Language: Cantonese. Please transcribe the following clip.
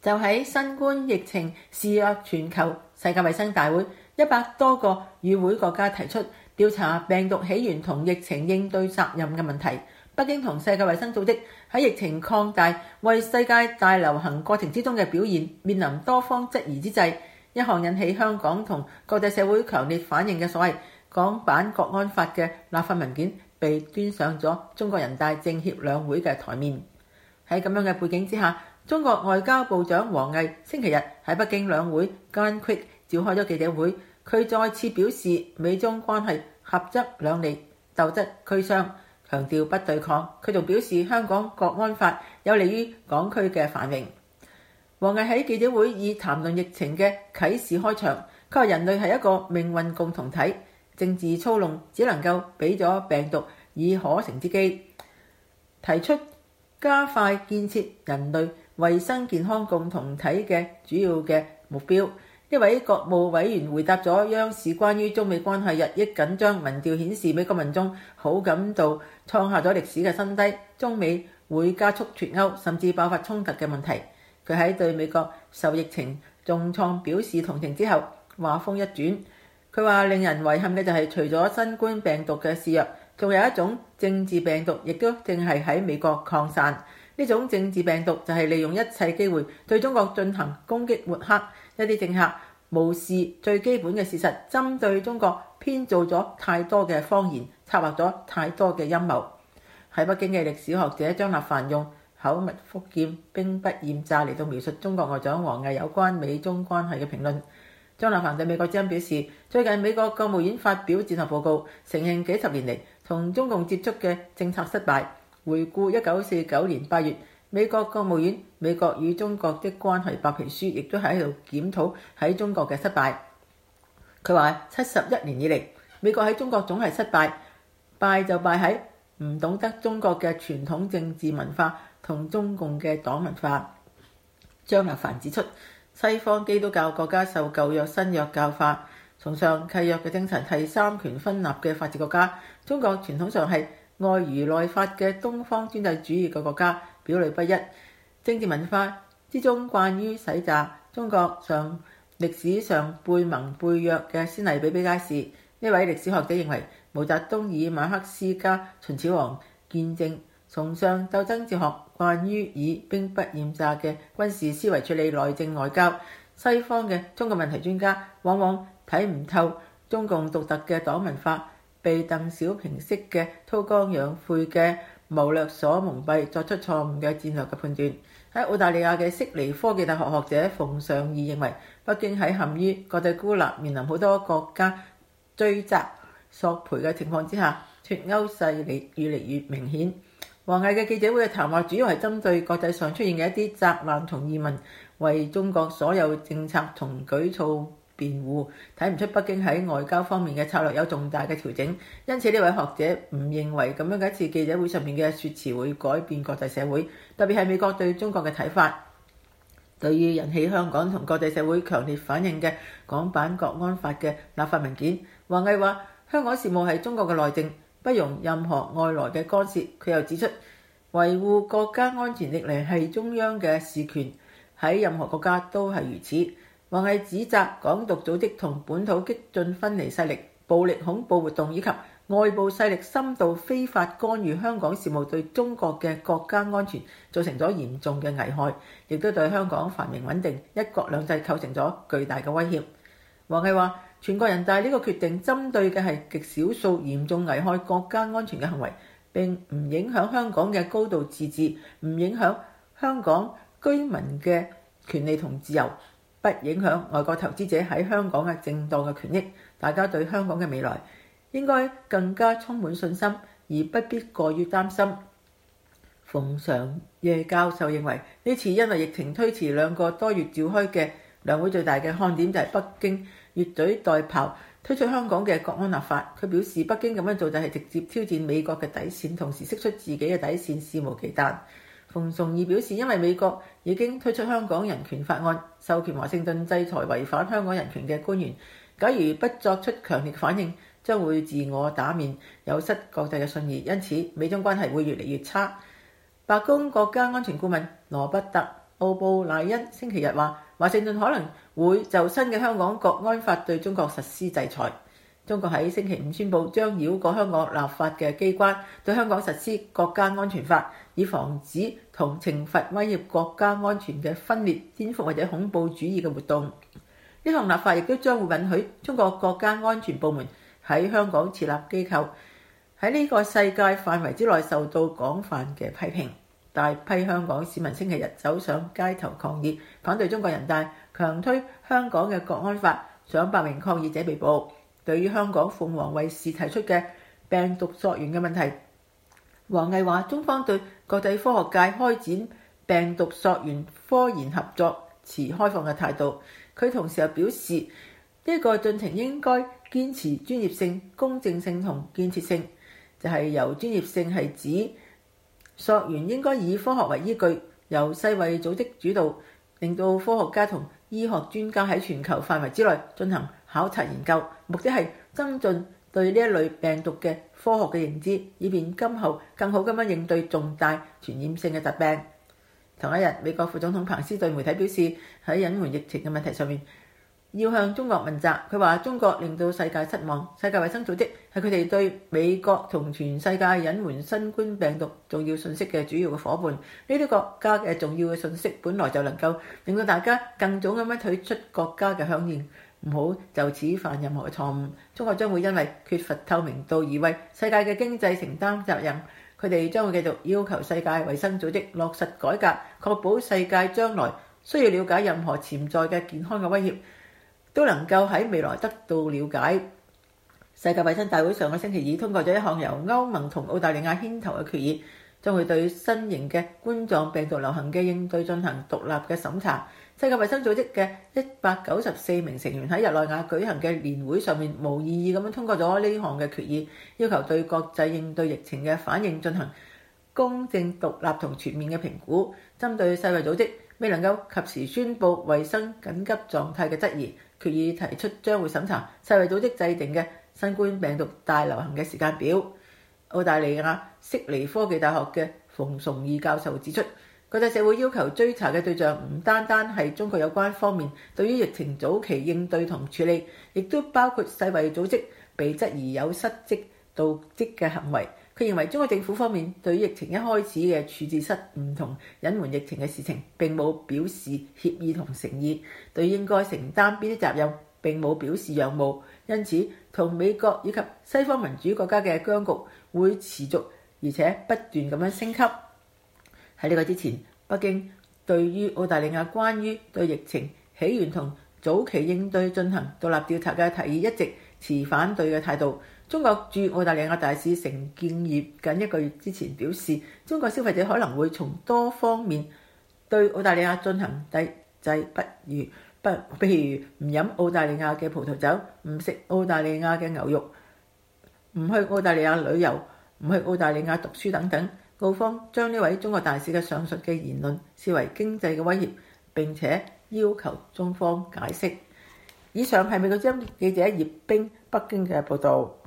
就喺新冠疫情肆虐全球，世界衛生大會100多個與會國家提出調查病毒起源同疫情應對責任嘅問題。北京同世界衛生組織喺疫情擴大為世界大流行過程之中嘅表現面臨多方質疑之際，一項引起香港同國際社會強烈反應嘅所謂港版國安法嘅立法文件被端上咗中國人大政協兩會嘅台面。喺咁樣嘅背景之下，中國外交部長王毅星期日喺北京兩會間隙召開咗記者會，佢再次表示美中關係合則兩利，鬥則俱傷，強調不對抗。佢仲表示香港國安法有利於港區嘅繁榮。王毅喺記者會以談論疫情嘅啟示開場，佢話人類係一個命運共同體，政治操弄只能夠俾咗病毒以可乘之機，提出加快建設人類衛生健康共同體嘅主要嘅目標。一位國務委員回答咗央視關於中美關係日益緊張民調顯示美國民眾好感度創下咗歷史嘅新低，中美會加速脫鈎甚至爆發衝突嘅問題。佢喺對美國受疫情重創表示同情之後，話鋒一轉，佢話令人遺憾嘅就係除咗新冠病毒嘅肆虐，仲有一種政治病毒亦都正係喺美國擴散。呢種政治病毒就係利用一切機會對中國進行攻擊抹黑，一啲政客無視最基本嘅事實，針對中國編造咗太多嘅謊言，策劃咗太多嘅陰謀。喺北京嘅歷史學者張立凡用口蜜腹劍、兵不厭詐嚟到描述中國外長王毅有關美中關係嘅評論。張立凡對美國之音表示，最近美國國務院發表戰略報告，承認幾十年嚟同中共接觸嘅政策失敗。回顧1949年8月，美國國務院《美國與中國的關係》白皮書亦都喺度檢討喺中國嘅失敗。佢話71年以嚟，美國喺中國總係失敗，敗就敗喺唔懂得中國嘅傳統政治文化同中共嘅黨文化。張立凡指出，西方基督教國家受舊約新約教化，崇尚契約嘅精神，係三權分立嘅法治國家。中國傳統上係愛儒內法嘅東方專制主義嘅國家，表裏不一，政治文化之中慣於洗詐。中國上歷史上背盟背約嘅先例比比皆是。呢位歷史學者認為，毛澤東以馬克思加秦始皇見證，崇尚鬥爭哲學，慣於以兵不厭詐嘅軍事思維處理內政外交。西方嘅中國問題專家往往睇唔透中共獨特嘅黨文化，被鄧小平式嘅韜光養晦嘅謀略所蒙蔽，作出錯誤嘅戰略嘅判斷。喺澳大利亞嘅悉尼科技大學學者馮尚義認為，北京喺陷於國際孤立、面臨好多國家追責索賠嘅情況之下，脫歐勢力越嚟越明顯。王毅嘅記者會嘅談話主要係針對國際上出現嘅一啲責難同移民，為中國所有政策同舉措辯護，睇唔出北京喺外交方面嘅策略有重大嘅調整。因此呢位學者唔認為咁樣嘅一次記者會上面嘅説辭會改變國際社會，特別係美國對中國嘅睇法。對於引起香港同國際社會強烈反應嘅港版國安法嘅立法文件，王毅話香港事務係中國嘅內政，不容任何外來嘅干涉。佢又指出，維護國家安全歷來係中央嘅事權，喺任何國家都係如此。王毅指責港獨組織同本土激進分離勢力、暴力恐怖活動以及外部勢力深度非法干預香港事務，對中國嘅國家安全造成咗嚴重嘅危害，亦都對香港繁榮穩定、一國兩制構成咗巨大嘅威脅。王毅話：全國人大呢個決定針對嘅係極少數嚴重危害國家安全嘅行為，並唔影響香港嘅高度自治，唔影響香港居民嘅權利同自由，不影響外國投資者喺香港嘅正當嘅權益。大家對香港嘅未來應該更加充滿信心，而不必過於擔心。馮尚夜教授認為，呢次因為疫情推遲2個多月召開嘅兩會，最大嘅看點就係北京越俎代庖推出香港嘅國安立法。佢表示，北京咁樣做就係直接挑戰美國嘅底線，同時釋出自己嘅底線，肆無忌憚。馮尚義表示，因為美國已經推出香港人權法案，授權華盛頓制裁違反香港人權嘅官員，假如不作出強烈反應，將會自我打面，有失國際嘅信譽，因此美中關係會越嚟越差。白宮國家安全顧問羅伯特奧布賴恩星期日話，華盛頓可能會就新嘅香港國安法對中國實施制裁。中國喺星期五宣布將繞過香港立法嘅機關，對香港實施國家安全法，以防止同懲罰威脅國家安全嘅分裂、顛覆或者恐怖主義嘅活動。呢項立法亦都將會允許中國國家安全部門喺香港設立機構，喺呢個世界範圍之內受到廣泛嘅批評。大批香港市民星期日走上街頭抗議，反對中國人大強推香港嘅國安法，上百名抗議者被捕。對於香港鳳凰衛視提出嘅病毒溯源嘅問題，王毅話：中方對國際科學界開展病毒溯源科研合作持開放嘅態度。佢同時又表示，呢個進程應該堅持專業性、公正性同建設性，就係由專業性係指溯源應該以科學為依據，由世衛組織主導，令到科學家同醫學專家喺全球範圍之內進行考察研究，目的係增進對呢一類病毒嘅科學嘅認知，以便今後更好咁樣應對重大傳染性嘅疾病。同一日，美國副總統彭斯對媒體表示，喺隱瞞疫情嘅問題上面，要向中國問責。佢話中國令到世界失望，世界衛生組織係佢哋對美國同全世界隱瞞新冠病毒重要信息嘅主要嘅夥伴。呢啲國家嘅重要嘅信息本來就能夠令到大家更早咁樣退出國家嘅響應，唔好就此犯任何嘅錯誤。中國將會因為缺乏透明度而為世界嘅經濟承擔責任。佢哋將會繼續要求世界衛生組織落實改革，確保世界將來需要了解任何潛在嘅健康嘅威脅，都能夠喺未來得到了解。世界衛生大會上個星期二通過咗一項由歐盟同澳大利亞牽頭嘅決議，將會對新型嘅冠狀病毒流行嘅應對進行獨立嘅審查。世界衛生組織嘅194名成員喺日內瓦舉行嘅年會上面無異議咁樣通過咗呢項嘅決議，要求對國際應對疫情嘅反應進行公正、獨立同全面嘅評估。針對世衛組織未能夠及時宣布衛生緊急狀態嘅質疑，決議提出將會審查世衛組織制定嘅新冠病毒大流行嘅時間表。澳大利亞悉尼科技大學嘅馮崇義教授指出，國際社會要求追查嘅對象唔單單係中國有關方面對於疫情早期應對同處理，亦都包括世衛組織被質疑有失職瀆職嘅行為。佢認為中國政府方面對於疫情一開始嘅處置失誤同隱瞞疫情嘅事情並冇表示歉意同誠意，對於應該承擔邊啲責任並冇表示讓步，因此同美國以及西方民主國家嘅僵局會持續而且不斷咁樣升級。喺呢個之前，北京對於澳大利亞關於對疫情起源同早期應對進行獨立調查嘅提議一直持反對嘅態度。中國駐澳大利亞大使成建業近一個月之前表示，中國消費者可能會從多方面對澳大利亞進行抵制，譬如唔飲澳大利亞嘅葡萄酒，唔食澳大利亞嘅牛肉，唔去澳大利亞旅遊，唔去澳大利亞讀書等等。澳方將呢位中國大使嘅上述嘅言論視為經濟嘅威脅，並且要求中方解釋。以上係美國之音記者葉冰北京嘅報導。